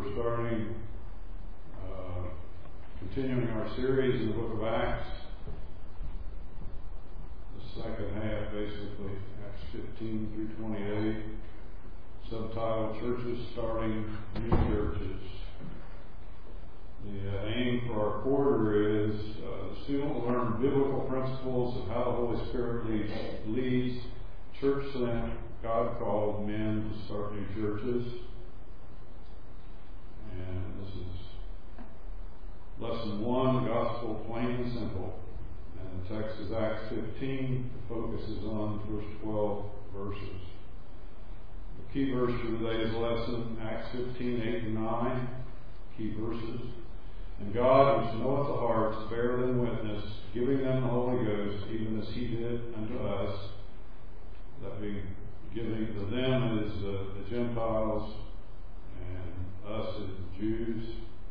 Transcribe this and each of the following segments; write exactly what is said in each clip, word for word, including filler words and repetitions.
we're starting, uh, continuing our series in the book of Acts. The second half, basically, Acts fifteen through twenty-eight, subtitled Churches Starting New Churches. The uh, aim for our quarter is uh, the student will learn biblical principles of how the Holy Spirit leads, leads church-sent, God-called men to start new churches. And this is lesson one, the gospel plain and simple. And the text is Acts fifteen. The focus is on the first twelve verses. The key verse for today's lesson, Acts fifteen, eight and nine. Key verses. And God, which knoweth the hearts, bear them witness, giving them the Holy Ghost, even as He did unto us. That being giving to them is uh, the Gentiles, and us as the Jews.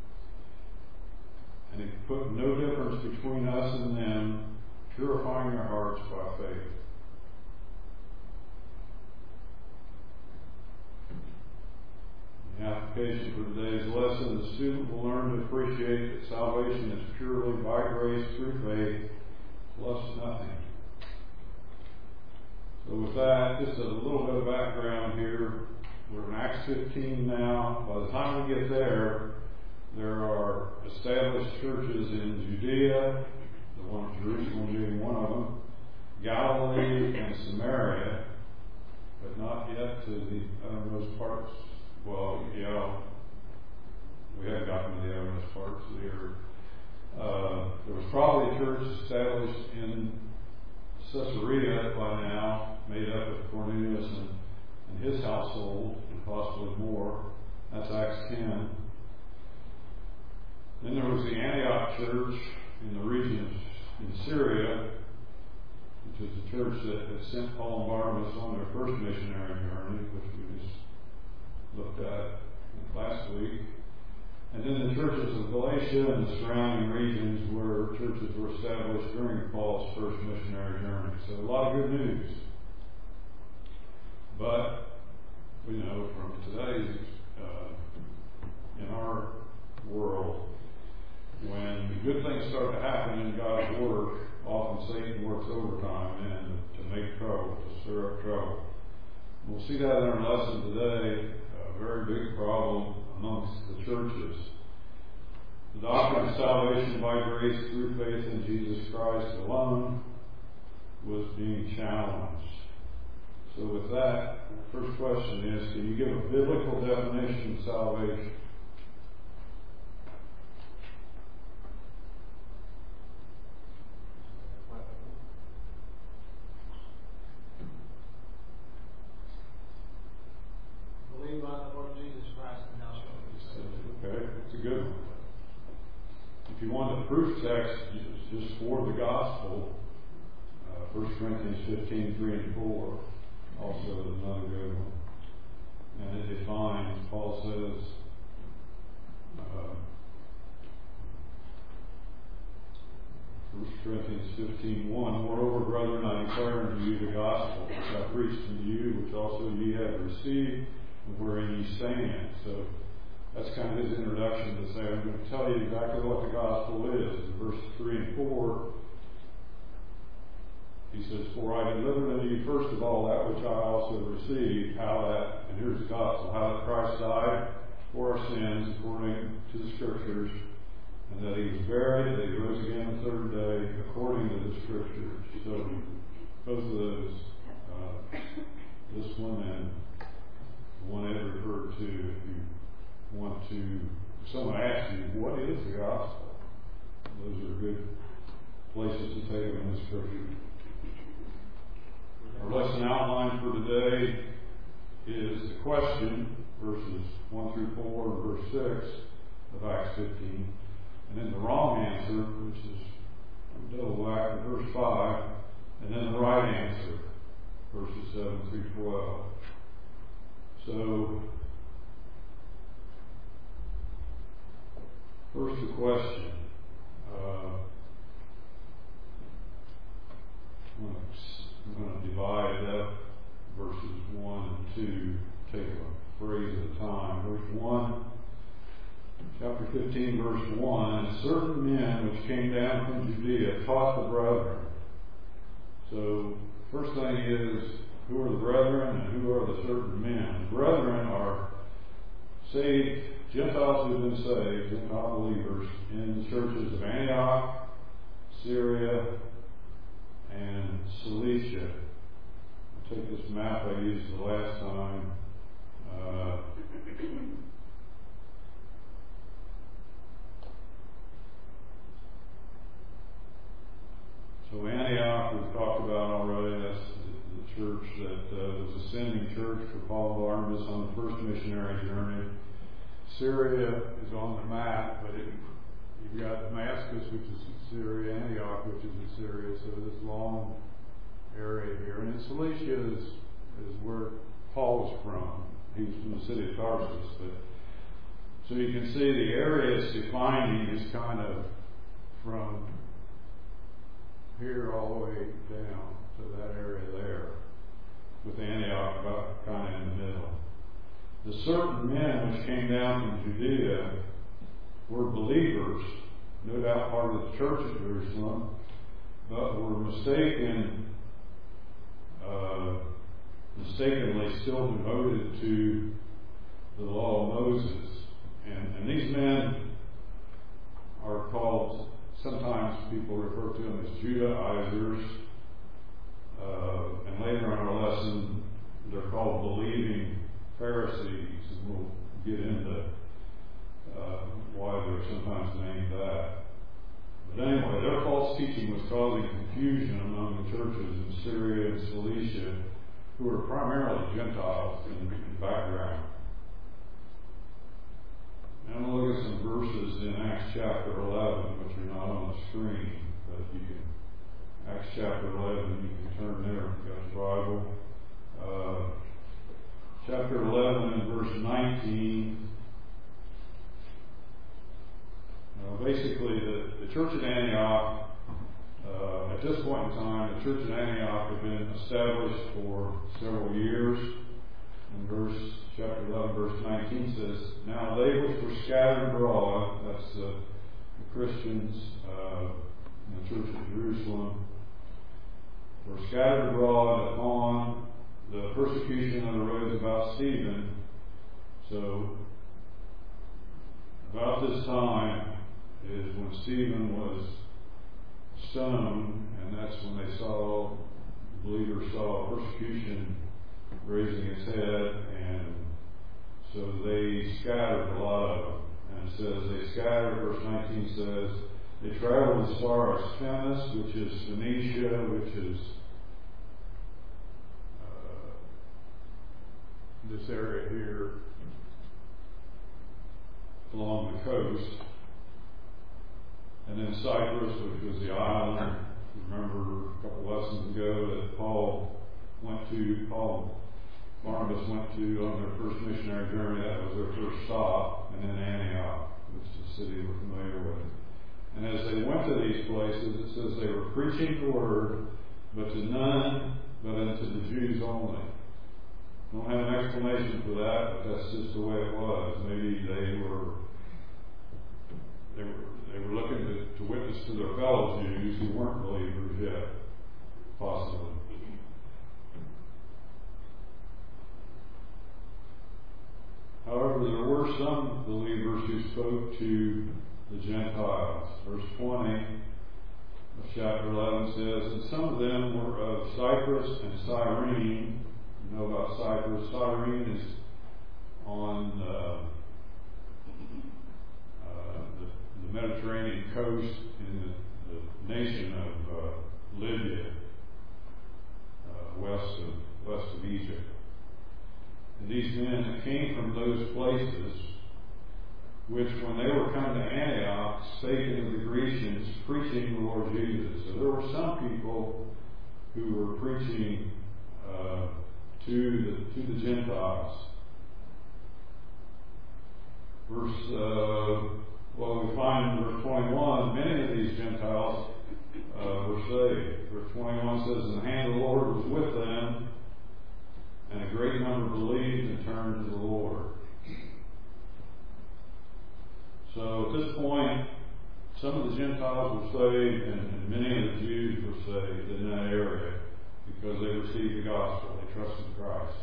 And He put no difference between us and them, purifying their hearts by faith. The application for today's lesson, the student will learn to appreciate that salvation is purely by grace through faith, plus nothing. So with that, just a little bit of background here. We're in Acts fifteen now. By the time we get there, there are established churches in Judea, the one of Jerusalem being one of them, Galilee and Samaria, but not yet to the uttermost parts. Well, yeah, we haven't gotten to the uttermost parts of the earth. Uh, there was probably a church established in Caesarea by now, made up of Cornelius and, and his household, and possibly more. That's Acts ten. Then there was the Antioch church in the region of in Syria, which is the church that had sent Paul and Barnabas on their first missionary journey, which we just looked at last week. And then the churches of Galatia and the surrounding regions where churches were established during Paul's first missionary journey. So a lot of good news. But we know from today's, uh, in our world, when good things start to happen in God's work, often Satan works overtime and to make trouble, to stir up trouble. We'll see that in our lesson today. A very big problem amongst the churches. The doctrine of salvation by grace through faith in Jesus Christ alone was being challenged. So with that, the first question is, can you give a biblical definition of salvation? Believe on the Lord Jesus Christ and thou shalt be saved. Okay, that's a good one. If you want a proof text just for the gospel, uh, First Corinthians fifteen, three and four also is another good one. And it defines, Paul says, uh, First Corinthians fifteen, one, moreover, brethren, I declare unto you the gospel which I preached unto you, which also ye have received, and wherein ye stand. So that's kind of his introduction to say, I'm going to tell you exactly what the gospel is. In verses three and four, he says, for I delivered unto you first of all that which I also received, how that, and here's the gospel, how that Christ died for our sins according to the Scriptures, and that He was buried, that He rose again the third day according to the Scriptures. So both of those, uh, this one and the one Ed referred to, if you want to, if someone asks you, what is the gospel? Those are good places to take them in the Scripture. Our lesson outline for today is the question, verses one through four and verse six of Acts fifteen, and then the wrong answer, which is double back to verse five, and then the right answer, verses seven through twelve. So, first the question. Uh, I'm going to divide up verses one and two, take a phrase at a time. Verse one, chapter fifteen, verse one, and certain men which came down from Judea taught the brethren. So, first thing is, who are the brethren and who are the certain men? The brethren are saved, Gentiles who have been saved, Gentile believers, in the churches of Antioch, Syria, and Cilicia. I'll take this map I used the last time. Uh, So Antioch, we've talked about already. That's the, the church that uh, was a sending church for Paul and Barnabas on the first missionary journey. Syria is on the map, but it, you've got Damascus, which is in Syria, Antioch, which is in Syria. So this long area here, and Cilicia is is where Paul is from. He was from the city of Tarsus, but so you can see the area it's defining is kind of from here all the way down to that area there, with Antioch about kind of in the middle. The certain men which came down from Judea were believers, no doubt part of the church of Jerusalem, but were mistaken, uh, mistakenly still devoted to the law of Moses. And, and these men are called, sometimes people refer to them as Judaizers, uh, and later in our lesson they're called believing Pharisees, and we'll get into uh, why they're sometimes named that. But anyway, their false teaching was causing confusion among the churches in Syria and Cilicia, who were primarily Gentiles in, in background. And I'm going to look at some verses in Acts chapter eleven, which are not on the screen, but you can, Acts chapter eleven, you can turn there if you've got your Bible. Uh, chapter eleven and verse nineteen. Uh, basically, the, the church at Antioch, uh, at this point in time, the church at Antioch had been established for several years. And verse chapter eleven, verse nineteen says, "Now they which were scattered abroad," that's uh, the Christians uh, in the church of Jerusalem, "were scattered abroad upon the persecution that arose about Stephen." So, about this time is when Stephen was stoned, and that's when they saw, believers saw persecution raising its head, and so they scattered a lot of them. And it says they scattered, verse nineteen says, they traveled as far as Phoenix, which is Phoenicia, which is uh, this area here along the coast, and then Cyprus, which was the island. Remember a couple lessons ago that Paul went to, Paul Barnabas went to on their first missionary journey. That was their first stop, and then Antioch, which is a city we're familiar with. And as they went to these places, it says they were preaching the word, but to none, but unto the Jews only. Don't have an explanation for that, but that's just the way it was. Maybe they were they were they were looking to, to witness to their fellow Jews who weren't believers yet, possibly. However, there were some believers who spoke to the Gentiles. Verse twenty of chapter eleven says, "And some of them were of Cyprus and Cyrene." You know about Cyprus. Cyrene is on uh, uh, the, the Mediterranean coast in the, the nation of uh, Libya, uh, west of west of Egypt. And these men that came from those places, which when they were coming to Antioch, spake unto the Grecians, preaching the Lord Jesus. So there were some people who were preaching uh, to the to the Gentiles. Verse, uh, well, we find in verse twenty-one, many of these Gentiles uh, were saved. Verse twenty-one says, "And the hand of the Lord was with them, and a great number believed and turned to the Lord." So at this point, some of the Gentiles were saved, and, and many of the Jews were saved in that area because they received the gospel. They trusted Christ.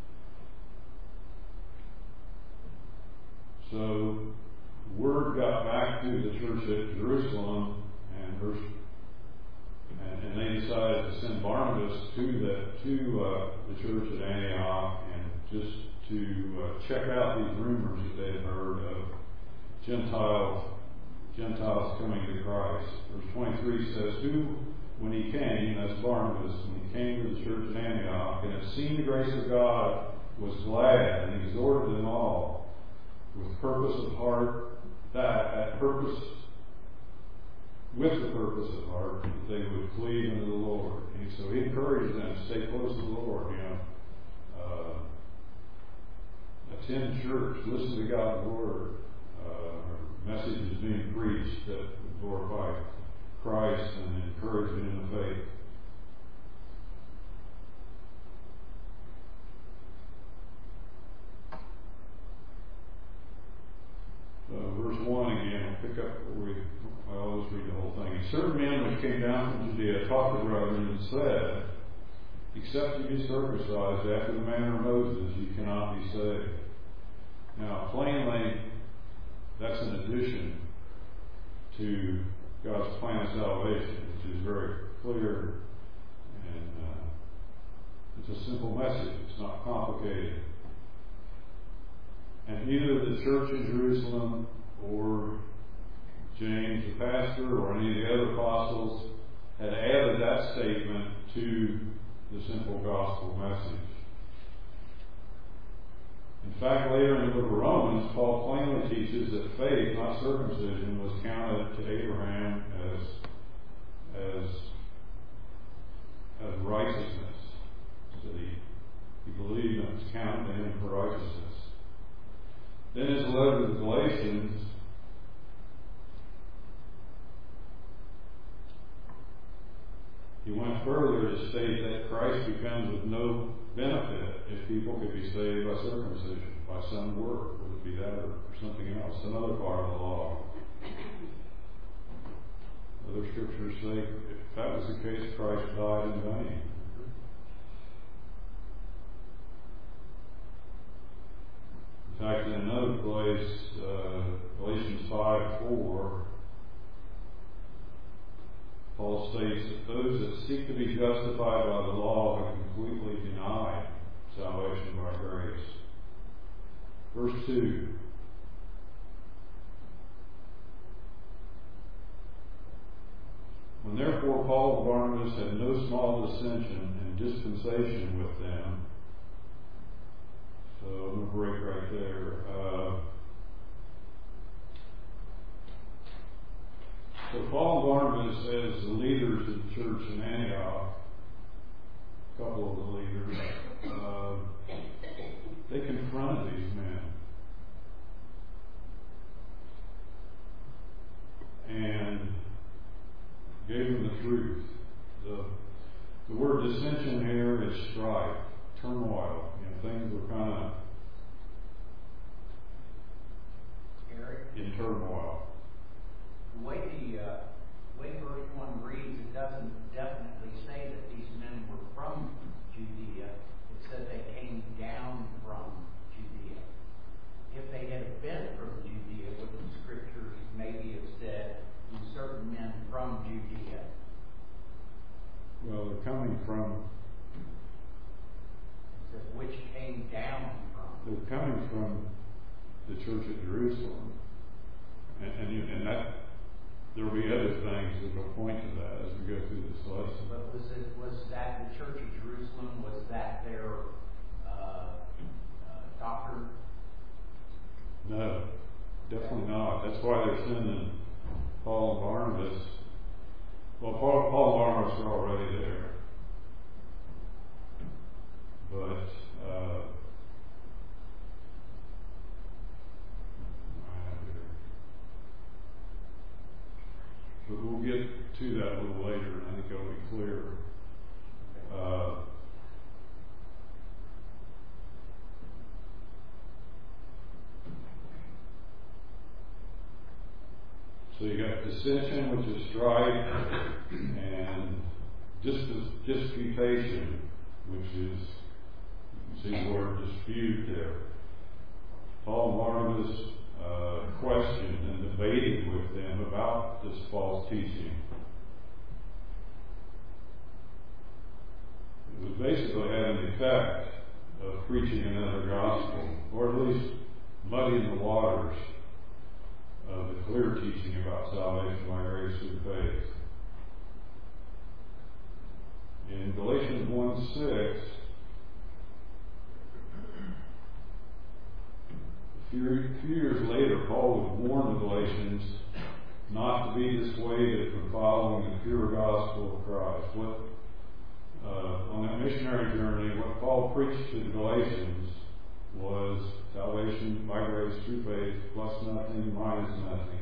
So word got back to the church at Jerusalem, and verse, and, and they decided to send Barnabas to the to uh, the church at Antioch, and just to uh, check out these rumors that they had heard of Gentiles Gentiles coming to Christ. Verse twenty-three says, "Who, when he came," that's Barnabas, when he came to the church at Antioch, and had seen the grace of God, was glad, and exhorted them all with purpose of heart, that at purpose, with the purpose of heart, that they would cleave unto the Lord." And so he encouraged them to stay close to the Lord. You know, uh, attend church, listen to God's word. Uh, messages being preached that glorify Christ and encourage them in the faith. Uh, verse one again, I'll pick up where we, I always read the whole thing. "And certain men which came down from Judea taught the brethren and said, Except you be circumcised after the manner of Moses, you cannot be saved." Now, plainly, that's an addition to God's plan of salvation, which is very clear, and uh, it's a simple message. It's not complicated. And neither the church in Jerusalem or James the pastor or any of the other apostles had added that statement to the simple gospel message. In fact, later in the book of Romans, Paul plainly teaches that faith, not circumcision, was counted to Abraham as as as righteousness. So he, he believed and it was counted to him for righteousness. Then his letter to the Galatians, he went further to state that Christ becomes of no benefit if people could be saved by circumcision, by some work, whether it be that or, or something else, another part of the law. Other scriptures say if that was the case, Christ died in vain. In fact, in another place, uh, Galatians five four, Paul states that those that seek to be justified by the law have completely denied salvation by grace. Verse two. "When therefore Paul and Barnabas had no small dissension and dispensation with them," so I'm going to break right there. Uh, So Paul and Barnabas, as the leaders of the church in Antioch, a couple of the leaders, uh, they confronted these men. And gave them the truth. The, the word dissension here is strife, turmoil. You know, things were kind of in turmoil. The way the uh, way verse one reads, it doesn't definitely say that these men were from Judea. It said they came down from Judea. If they had been from Judea, would the scriptures maybe have said certain men from Judea? Well, they're coming from. It says which came down from. They're coming from the church at Jerusalem, and and, you, and that. There will be other things that will point to that as we go through this lesson. But was it was that the church of Jerusalem? Was that their uh, uh, doctrine? No, definitely not. That's why they're sending Paul and Barnabas. Well, Paul, Paul and Barnabas are already there, but uh, But we'll get to that a little later, and I think it'll be clearer. Uh, So you got dissension, which is strife, and dis- disputation, which is, you can see the word dispute there. Paul and Barnabas uh, questioned and debated with them about this false teaching. It was basically having the effect of preaching another gospel, or at least muddying the waters of the clear teaching about salvation by grace through faith. In Galatians one six, a few, a few years later, Paul would warn the Galatians not to be dissuaded from following the pure gospel of Christ. What, uh, on that missionary journey, what Paul preached to the Galatians was salvation by grace through faith, plus nothing, minus nothing.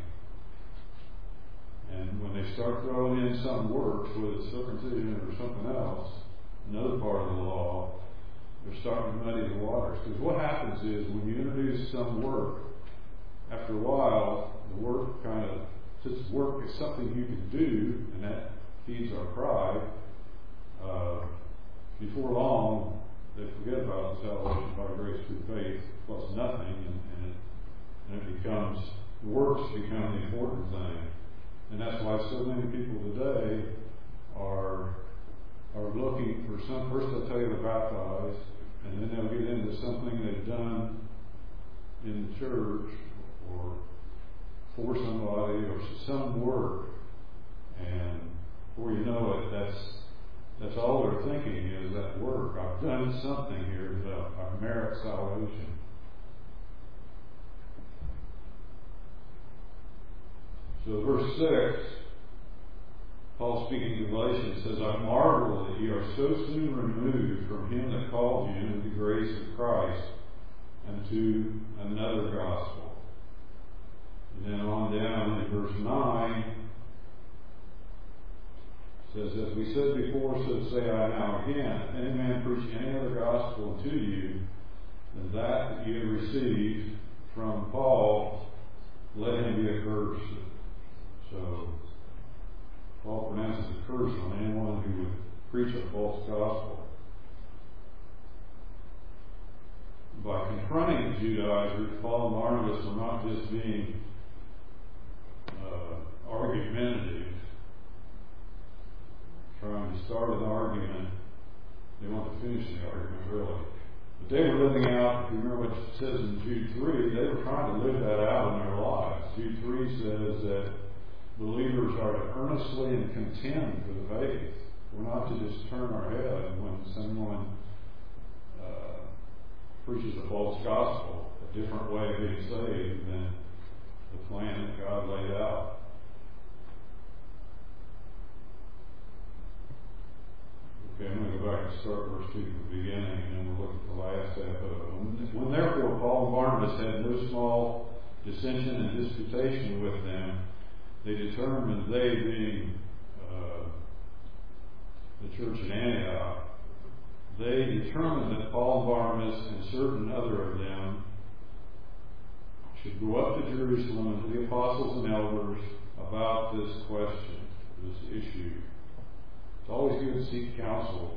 And when they start throwing in some works, whether it's circumcision or something else, another part of the law, they're starting to muddy the waters. Because what happens is when you introduce some work, after a while, the work kind of, since work is something you can do, and that feeds our pride, uh, before long, they forget about the salvation by grace through faith plus nothing, and, and, it, and it becomes, works become the important thing. And that's why so many people today are are looking for some, first they'll tell you they're baptized, and then they'll get into something they've done in the church or for somebody or some work, and before you know it, that's That's all they're thinking is that work. I've done something here that I merit salvation. So verse six, Paul speaking to Galatians says, I marvel that ye are so soon removed from him that called you into the grace of Christ unto another gospel. And then on down in verse nine, says, as we said before, so say I now again, if any man preach any other gospel to you than that that you have received from Paul, let him be accursed. So Paul pronounces a curse on anyone who would preach a false gospel. By confronting the Judaizers, Paul and Barnabas were not just being uh, argumentative, trying to start an argument. They want to finish the argument, really. But they were living out, if you remember what it says in Jude three, they were trying to live that out in their lives. Jude three says that believers are to earnestly and contend for the faith. We're not to just turn our head when someone uh, preaches a false gospel, a different way of being saved than the plan that God laid out. Okay, I'm going to go back and start verse two from the beginning, and then we'll look at the last half of it. When, when therefore Paul and Barnabas had no small dissension and disputation with them, they determined, they being uh, the church in Antioch, they determined that Paul and Barnabas and certain other of them should go up to Jerusalem and to the apostles and elders about this question, this issue. It's always good to seek counsel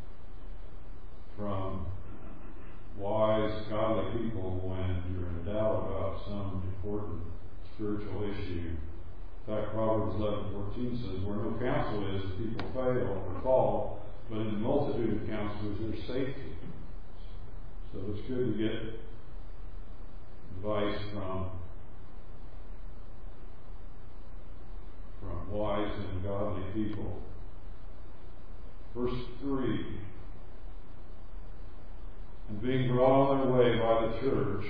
from wise, godly people when you're in doubt about some important spiritual issue. In fact, Proverbs eleven fourteen says, where no counsel is, the people fail or fall, but in the multitude of counselors there's safety. So it's good to get advice from, from wise and godly people. Verse three, and being brought on their way by the church,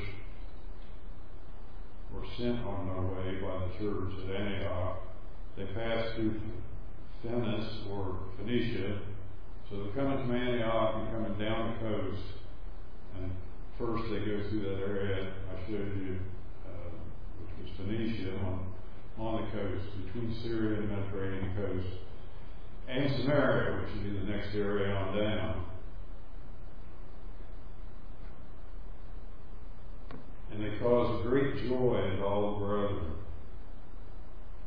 or sent on their way by the church at Antioch, they passed through Phoenice or Phoenicia. So they're coming from Antioch and coming down the coast. And first they go through that area I showed you, uh, which was Phoenicia, on, on the coast, between Syria and the Mediterranean coast, and Samaria, which would be the next area on down. And they caused great joy in all the brethren.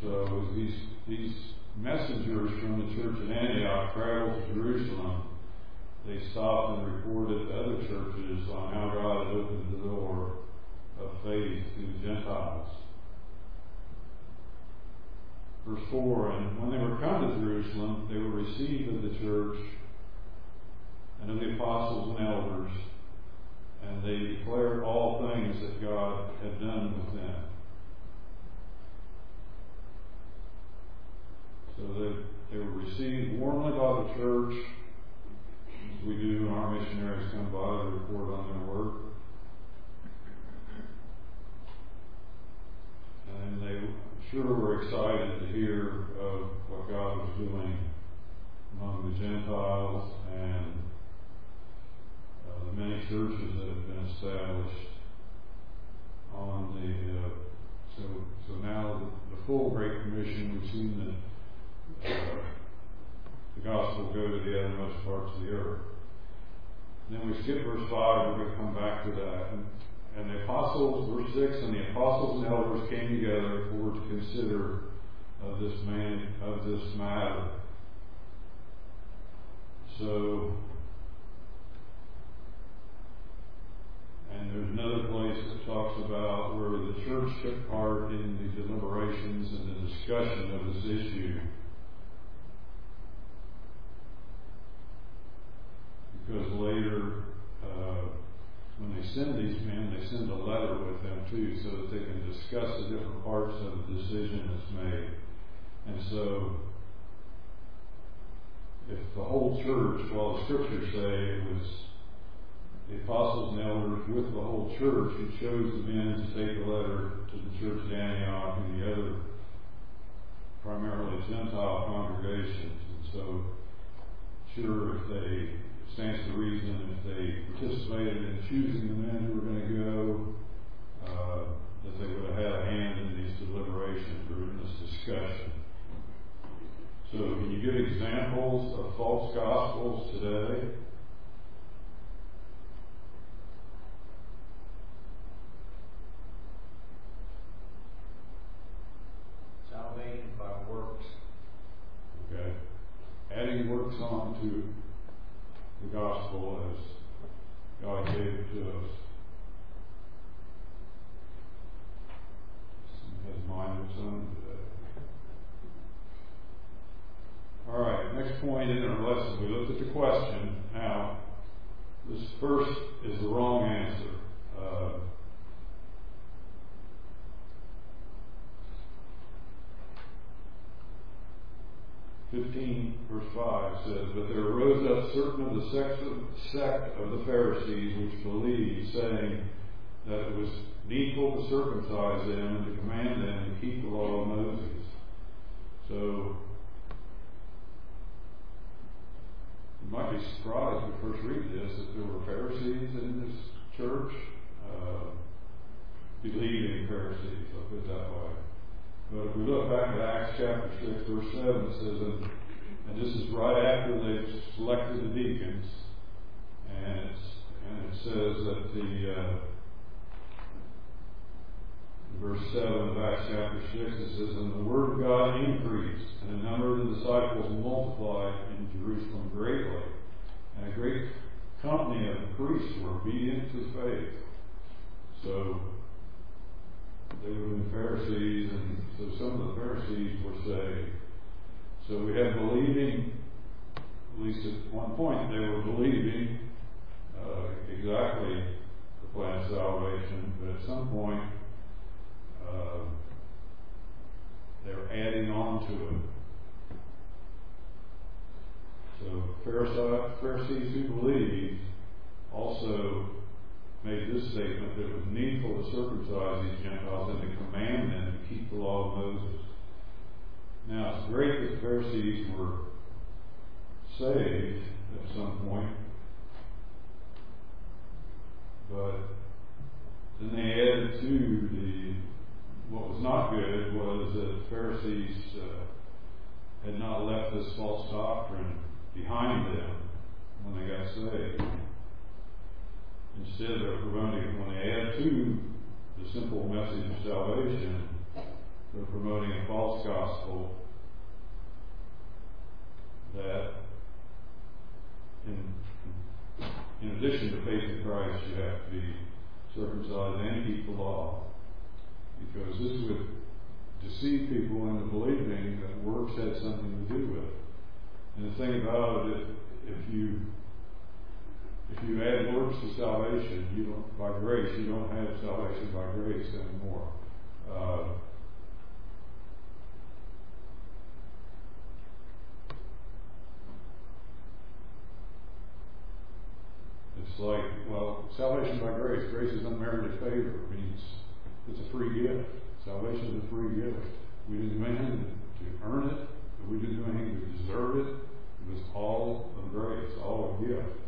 So these these messengers from the church in Antioch traveled to Jerusalem. They stopped and reported to other churches on how God had opened the door of faith to the Gentiles. Verse four, and when they were come to Jerusalem, they were received of the church and of the apostles and elders, and they declared all things that God had done with them. So they, they were received warmly by the church, as we do when our missionaries come by to report on their work. And they sure were excited to hear of what God was doing among the Gentiles and uh, the many churches that have been established on the uh, so so now the, the full Great Commission, we've seen that uh, the gospel go to the uttermost parts of the earth. And then we skip verse five, we're going to come back to that. And, and the apostles, verse six, and the apostles and elders came together for to consider of this man of this matter. So, and there's another place that talks about where the church took part in the deliberations and the discussion of this issue. Because later, uh, when they send these men, they send a letter with them too, so that they can discuss the different parts of the decision that's made. And so, if the whole church, well, the scriptures say it was the apostles and elders with the whole church who chose the men to take the letter to the church at Antioch and the other primarily Gentile congregations. And so, sure, if they stands to reason if they participated in choosing the men who were going to go, uh, that they would have had a hand in these deliberations or in this discussion. So, can you give examples of false gospels today? Salvation by works. Okay. Adding works on to the gospel as God gave it to us. Has mine its own today. All right, next point in our lesson, we looked at the question. Now, this first is the wrong answer. Uh, fifteen verse five says, but there arose up certain of the sect of, sect of the Pharisees which believed, saying that it was needful to circumcise them and to command them to keep the law of Moses. So, you might be surprised when you first read this that there were Pharisees in this church, uh, believing Pharisees, I'll put it that way. But if we look back at Acts chapter six, verse seven, it says, and, and this is right after they've selected the deacons, and, it's, and it says that the, uh, in verse seven of Acts chapter six, it says, and the word of God increased, and the number of the disciples multiplied in Jerusalem greatly, and a great company of the priests were obedient to the faith. So, they would have been Pharisees, and so some of the Pharisees were saved. So we have believing, at least at one point they were believing uh, exactly the plan of salvation, but at some point uh, they're adding on to it. So Pharisees who believed also made this statement that it was needful to circumcise these Gentiles and to command them to keep the law of Moses. Now, it's great that the Pharisees were saved at some point, but then they added to the, what was not good was that the Pharisees uh, had not left this false doctrine behind them when they got saved. Instead of promoting, when they add to the simple message of salvation, they're promoting a false gospel gospel that in, in addition to faith in Christ, you have to be circumcised and keep the law. Because this would deceive people into believing that works had something to do with it. And the thing about it, if you if you add works to salvation, you don't by grace, you don't have salvation by grace anymore. Uh, it's like, well, salvation by grace. Grace is unmerited favor. It means it's a free gift. Salvation is a free gift. We didn't do anything to earn it. We didn't do anything to deserve it. It was all of grace, all a gift.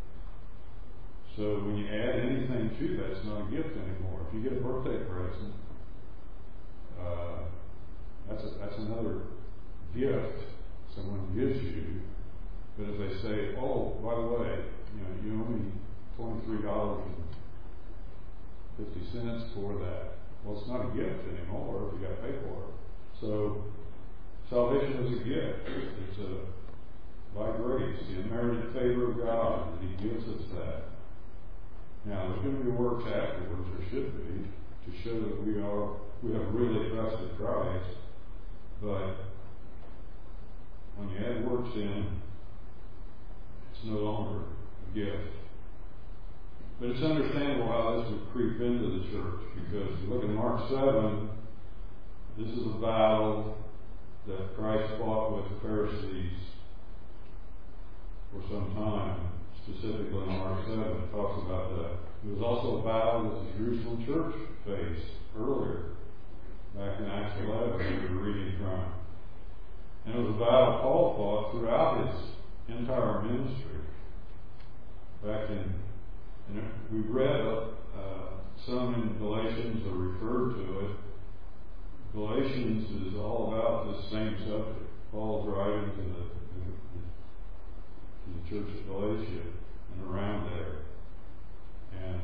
So when you add anything to that, it's not a gift anymore. If you get a birthday present, uh, that's a, that's another gift someone gives you. But if they say, "Oh, by the way, you know, you owe me twenty-three dollars and fifty cents for that," well, it's not a gift anymore if you got to pay for it. So salvation is a gift. It's a by grace, the unmerited favor of God that He gives us that. Now, there's going to be works afterwards, there should be, to show that we are we have really trusted Christ. But when you add works in, it's no longer a gift. But it's understandable how this would creep into the church, because you look at Mark seven, this is a battle that Christ fought with the Pharisees for some time. Specifically in Mark seven, it talks about that. It was also a battle that the Jerusalem church faced earlier, back in Acts eleven, we were reading from. And it was a battle Paul fought throughout his entire ministry. Back in, and we've read uh, some in Galatians or referred to it. Galatians is all about this same subject. Paul's writing to the, the, to the church of Galatia and around there. And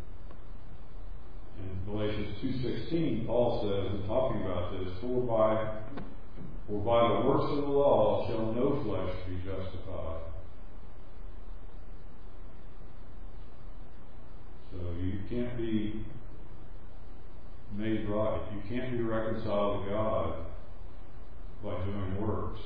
in Galatians two sixteen, Paul says, in talking about this, For by, for by the works of the law shall no flesh be justified. So you can't be made right. You can't be reconciled to God by doing works.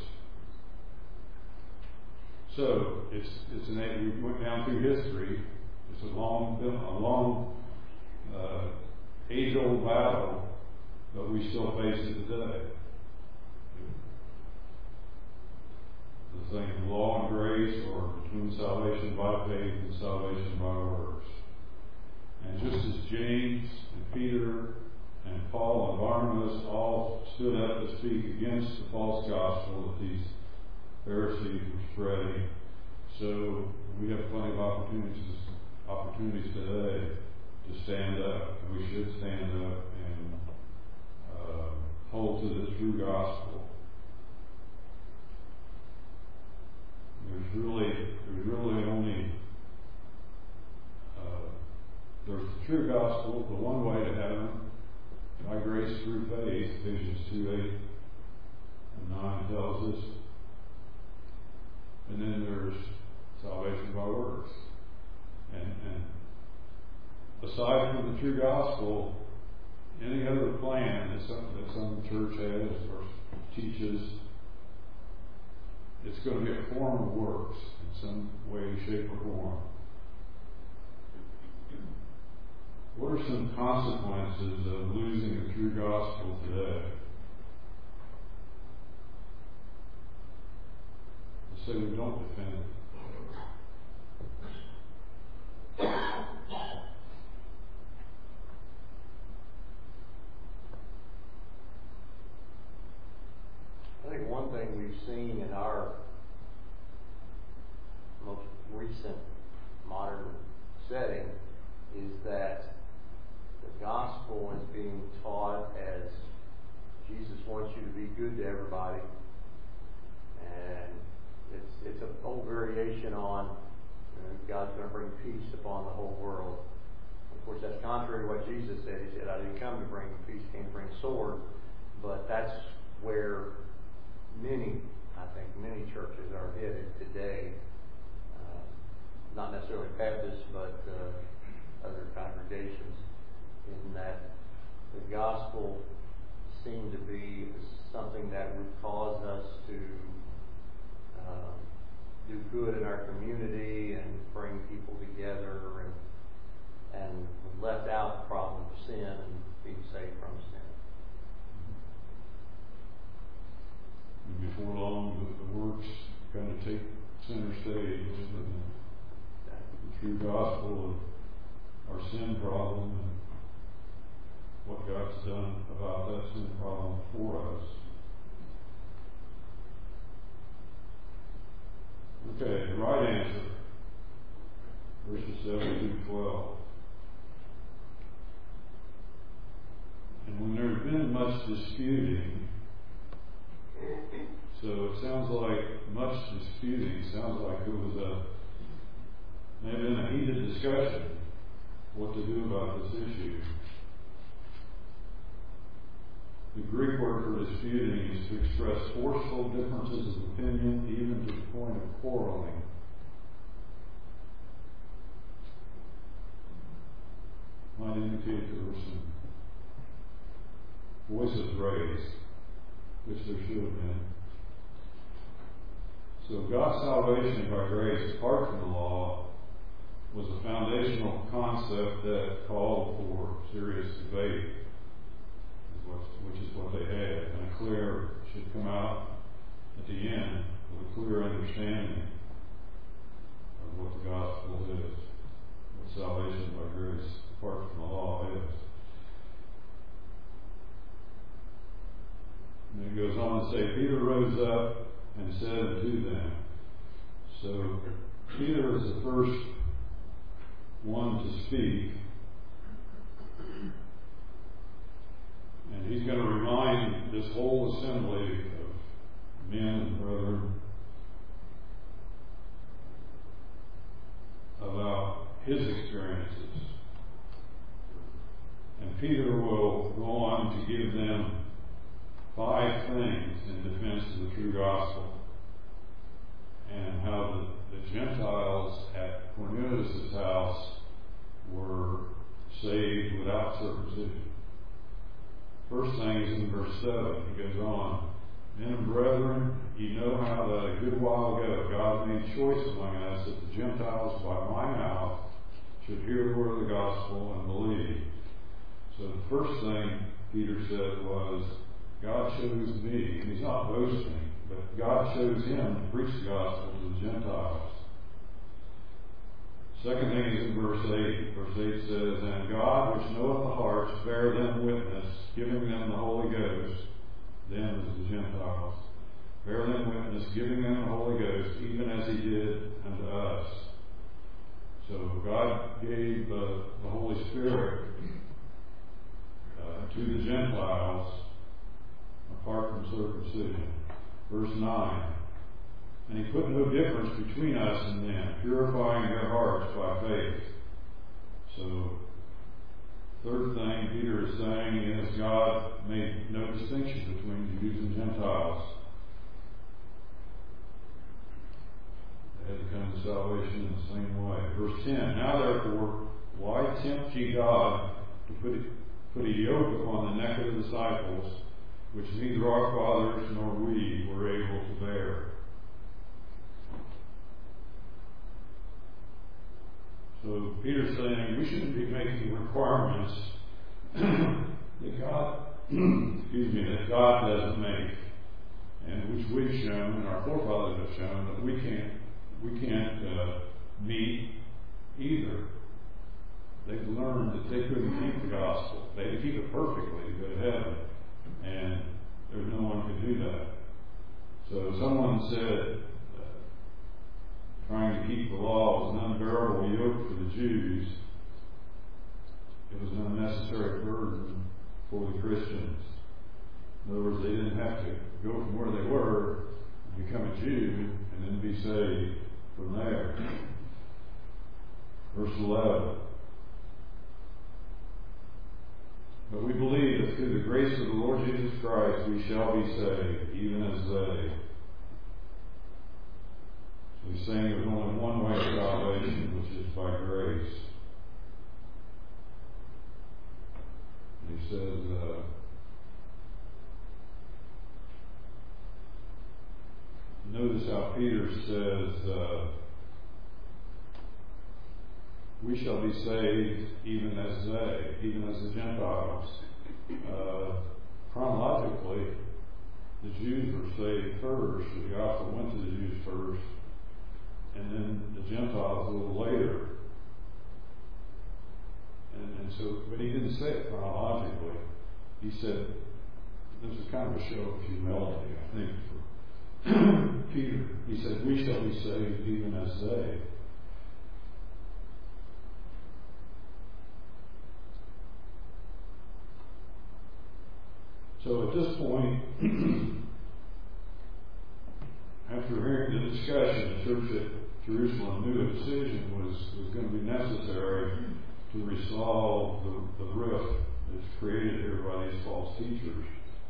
So it's it's an we went down through history. It's a long a long uh, age-old battle, but we still face it today. The thing of law and grace, or between salvation by faith and salvation by works. And just as James and Peter and Paul and Barnabas all stood up to speak against the false gospel that these Pharisees were spreading, so we have plenty of opportunities opportunities today to stand up. And we should stand up and uh, hold to the true gospel. There's really, there's really only uh, there's the true gospel, the one way to heaven, by grace through faith. Ephesians two eight and nine tells us. And then there's salvation by works. And, and aside from the true gospel, any other plan that some, that some church has or teaches, it's going to be a form of works in some way, shape, or form. What are some consequences of losing the true gospel today? Let's say we don't defend it. I think one thing we've seen in our most recent modern setting is that the gospel is being taught as Jesus wants you to be good to everybody, and it's it's an old variation on you know, God's going to bring peace upon the whole world. Of course, that's contrary to what Jesus said. He said, "I didn't come to bring peace, I came to bring a sword." But that's where many, I think many churches are headed today, uh, not necessarily Baptists, but uh, other congregations, in that the gospel seemed to be something that would cause us to uh, do good in our community and bring people together, and and left out the problem of sin and being saved from sin. And before long, the, the works kind of take center stage, and the true gospel of our sin problem and what God's done about that sin problem for us. Okay, the right answer, verses seven through twelve. And when there's been much disputing, so it sounds like much disputing, sounds like it was a, maybe in a heated discussion, what to do about this issue. The Greek word for disputing is to express forceful differences of opinion, even to the point of quarreling. Might indicate there were some voices raised, which there should have been. So God's salvation by grace, apart from the law, was a foundational concept that called for serious debate, which is what they had. And a clear should come out at the end with a clear understanding of what the gospel is, what salvation by grace, apart from the law, is. And it goes on to say, Peter rose up and said to them. So Peter is the first one to speak. And he's going to remind this whole assembly of men and brethren about his experiences. And Peter will go on to give them five things in defense of the true gospel, and how the, the Gentiles at Cornelius' house were saved without circumcision. First thing is in verse seven. He goes on, Men and brethren, ye know how that a good while ago God made choice among us that the Gentiles by my mouth should hear the word of the gospel and believe. So the first thing Peter said was, God chose me, and he's not boasting, but God chose him to preach the gospel to the Gentiles. Second thing is in verse eight. Verse eight says, And God, which knoweth the hearts, bare them witness, giving them the Holy Ghost, them as the Gentiles, bare them witness, giving them the Holy Ghost, even as he did unto us. So God gave uh, the Holy Spirit uh, to the Gentiles apart from circumcision. Verse nine. And he put no difference between us and them, purifying their hearts by faith. So, third thing Peter is saying is God made no distinction between Jews and Gentiles. They had to come to salvation in the same way. Verse ten. Now therefore, why tempt ye God to put, put a yoke upon the neck of the disciples, which neither our fathers nor we were able to bear? So Peter's saying we shouldn't be making requirements that God, excuse me, that God doesn't make, and which we've shown and our forefathers have shown that we can't, we can't uh, meet either. They've learned that they couldn't keep the gospel. They had to keep it perfectly to go to heaven, and there's no one who can do that. So someone said, trying to keep the law was an unbearable yoke for the Jews. It was an unnecessary burden for the Christians. In other words, they didn't have to go from where they were, become a Jew, and then be saved from there. Verse eleven. But we believe that through the grace of the Lord Jesus Christ we shall be saved, even as they. So he's saying there's only one way to salvation, which is by grace. And he says, uh, notice how Peter says, uh, we shall be saved even as they, even as the Gentiles. Uh, chronologically, the Jews were saved first. The gospel went to the Jews first, and then the Gentiles a little later. And, and so, but he didn't say it chronologically. He said, this is kind of a show of humility, I think, for Peter. He said, we shall be saved even as they. So at this point, after hearing the discussion, the church at Jerusalem knew a decision was, was going to be necessary to resolve the, the rift that's created here by these false teachers.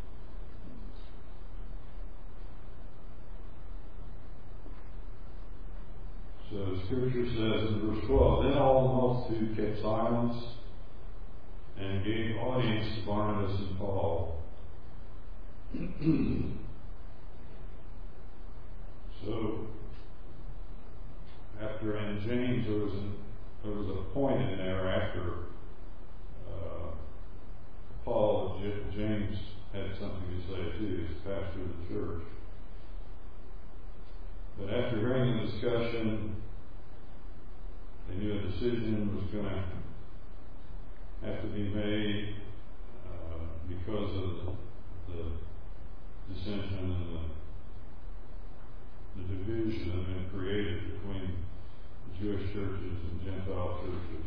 So Scripture says in verse twelve, then all the multitude kept silence and gave audience to Barnabas and Paul. So, after, and James, there was, an, there was a point in there after uh, Paul, James had something to say too, as pastor of the church. But after hearing the discussion, they knew a decision was going to have to be made uh, because of the, the dissension and the, the division that had been created between the Jewish churches and Gentile churches.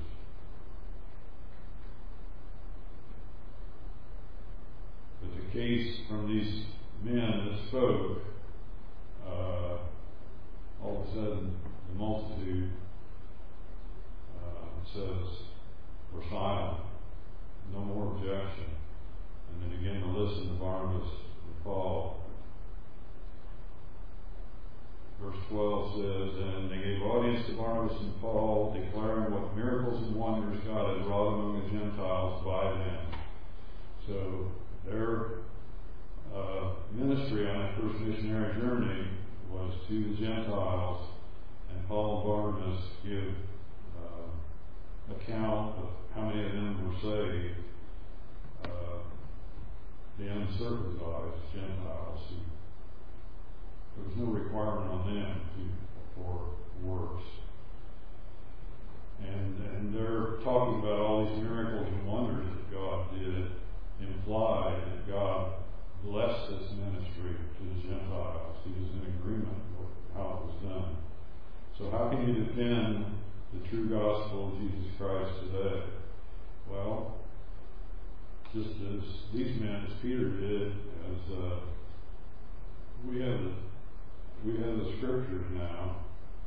But the case from these men that spoke, uh, all of a sudden the multitude uh, says, we're silent, no more objection. And they began to listen to Barnabas and Paul. Verse twelve says, and they gave audience to Barnabas and Paul, declaring what miracles and wonders God had wrought among the Gentiles by them. So their uh, ministry on that first missionary journey was to the Gentiles, and Paul and Barnabas give uh, account of how many of them were saved. Uh, the uncircumcised Gentiles. Who, there was no requirement on them to, for works. And, and they're talking about all these miracles and wonders that God did, imply that God blessed this ministry to the Gentiles. He was in agreement with how it was done. So how can you defend the true gospel of Jesus Christ today? Well, just as these men, as Peter did, as uh, we have the we have the scriptures now.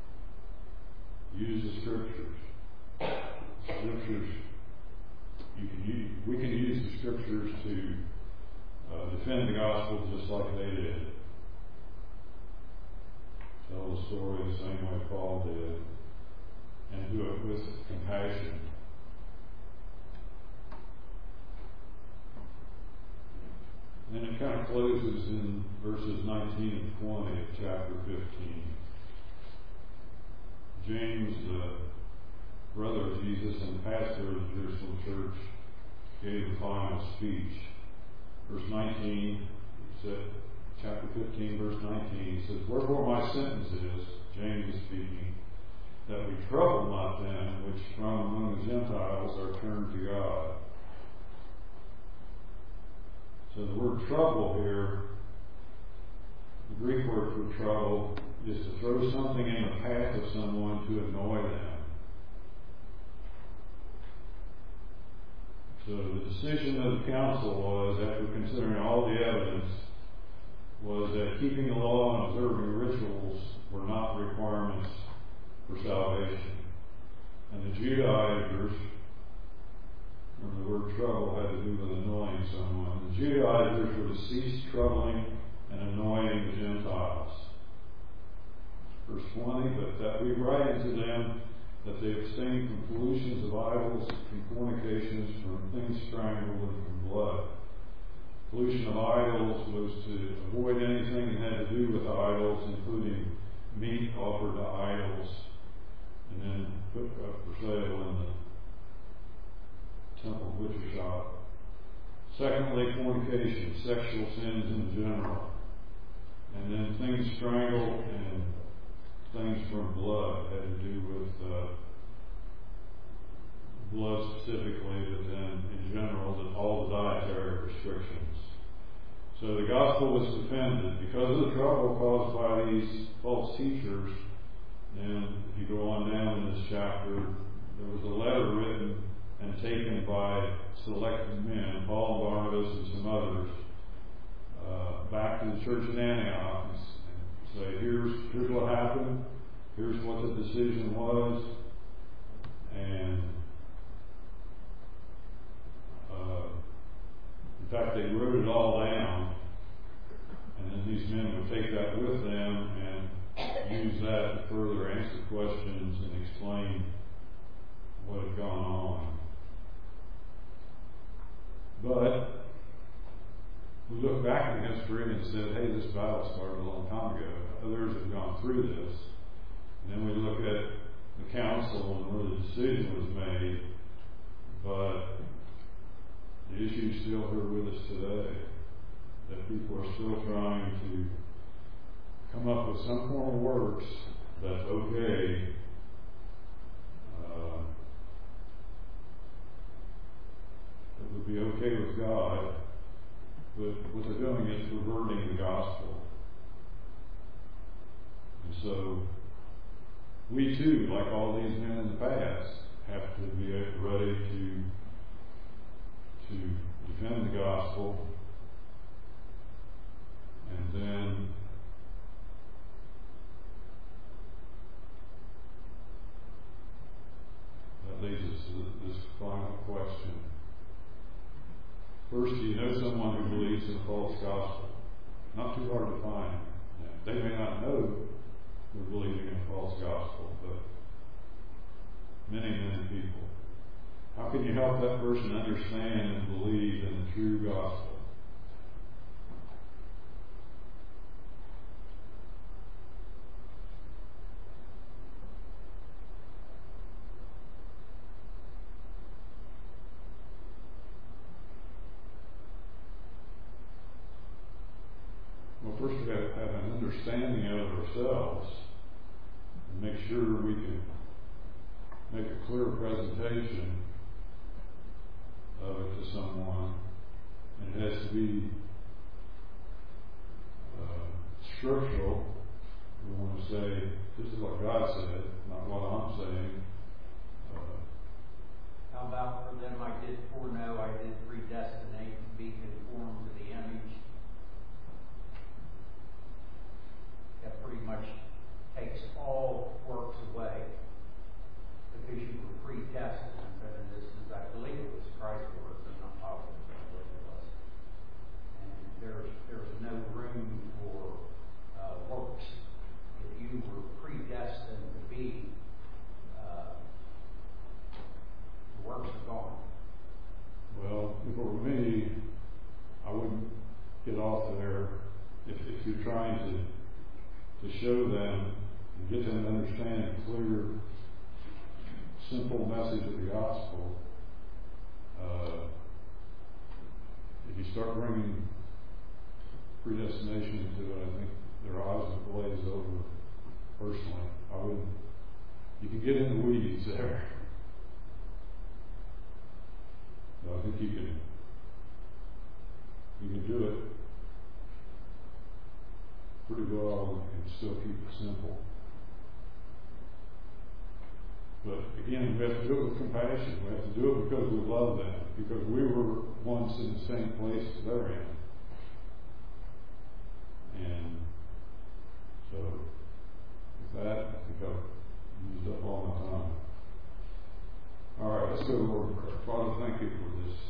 Use the scriptures. Scriptures. You can use, we can use the scriptures to uh, defend the gospel just like they did. Tell the story the same way Paul did, and do it with compassion. And then it kind of closes in verses nineteen and twenty of chapter fifteen. James, the brother of Jesus and pastor of the Jerusalem church, gave the final speech. Verse nineteen, he said, chapter fifteen, verse nineteen, he says, wherefore my sentence is, James is speaking, that we trouble not them which from among the Gentiles are turned to God. So the word trouble here, the Greek word for trouble, is to throw something in the path of someone to annoy them. So the decision of the council was, after considering all the evidence, was that keeping the law and observing rituals were not requirements for salvation. And the Judaizers, remember word trouble had to do with annoying someone. The Judaizers were to cease troubling and annoying the Gentiles. Verse twenty, but that we write unto them that they abstain from pollutions of idols, from fornications, from things strangled, and from blood. Pollution of idols was to avoid anything that had to do with idols, including meat offered to idols, and then put up for sale in the temple butcher shop. Secondly, fornication, sexual sins in general. And then things strangled and things from blood had to do with uh, blood specifically, but then in general, that all the dietary restrictions. So the gospel was defended because of the trouble caused by these false teachers. And if you go on down in this chapter, there was a letter written and taken by selected men, Paul and Barnabas and some others, uh, back to the church in Antioch and say, here's, here's what happened, here's what the decision was, and uh, in fact, they wrote it all down, and then these men would take that with them and use that to further answer questions and explain what had gone on. But we look back in history and said, hey, this battle started a long time ago. Others have gone through this. And then we look at the council and where the decision was made, but the issue is still here with us today. That people are still trying to come up with some form of works that's okay. Uh, that would be okay with God, but what they're doing is perverting the gospel. And so, we too, like all these men in the past, have to be ready to to defend the gospel, and then that leads us to this final question. First, do you know someone who believes in a false gospel? Not too hard to find. They may not know we're believing in a false gospel, but many, many people. How can you help that person understand and believe in the true gospel? Well, first we have to have an understanding of ourselves and make sure we can make a clear presentation of it to someone. And it has to be uh, scriptural. We want to say, this is what God said, not what I'm saying. Uh, How about for them, I did foreknow, I did predestinate to be conformed to the image. That pretty much takes all works away because you were predestined. But in this is, I believe it was Christ's words, I'm not positive, but I believe it was. And there's there's no room for uh, works. If you were predestined to be, uh, the works are gone. Well, if it were me, I wouldn't get off there if, if you're trying to to show them and get them to understand a clear, simple message of the gospel. Uh, if you start bringing predestination into it, I think their eyes will glaze over. Personally, I wouldn't. You can get in the weeds there. But I think you can. You can do it pretty well and still keep it simple. But again, we have to do it with compassion. We have to do it because we love them, because we were once in the same place as they're in. And so, with that, I think I've used up all my time. All right, let's go to Lord in prayer. Father, thank you for this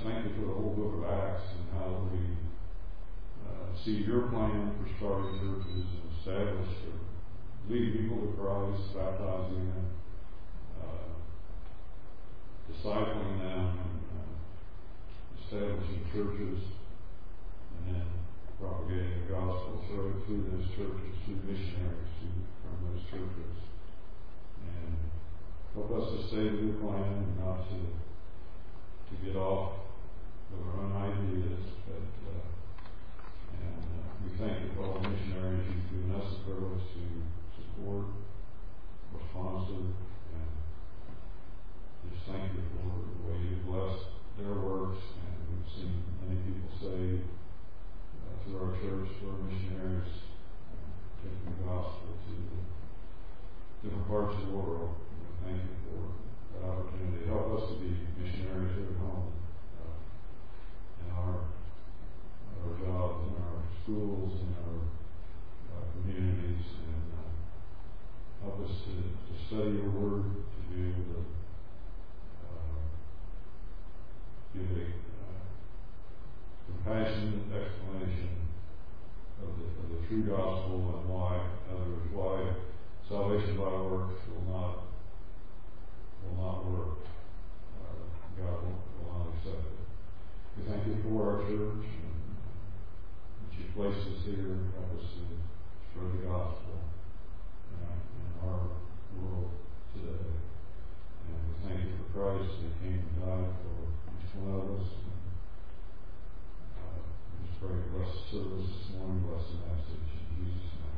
thank you for the whole book of Acts and how we uh, see your plan for starting churches and establish or lead people to Christ, baptizing them, uh, discipling them, and uh, establishing churches, and then propagating the gospel through, through those churches, through missionaries through, from those churches. And help us to stay with your plan and not to to get off with our own ideas. But uh, and uh, we thank you for all the missionaries you've given us the privilege to support or sponsor. And just thank you for the way you've blessed their works. And we've seen many people saved uh, through our church, through our missionaries, uh, taking the gospel to the different parts of the world. And thank you for that opportunity. Help us to be missionaries here at home, uh, in our our jobs, in our schools, in our uh, communities, and uh, help us to, to study your word, to be able to uh, give a uh, compassionate explanation of the, of the true gospel and why others, why salvation by works will not will not work. Uh, God will, will not accept it. We thank you for our church and that you placed us here. Help us to spread the gospel uh, in our world today. And we thank you for Christ that came and died for each one of us. And, uh, we just pray, bless the service this morning, bless the message. In Jesus' name.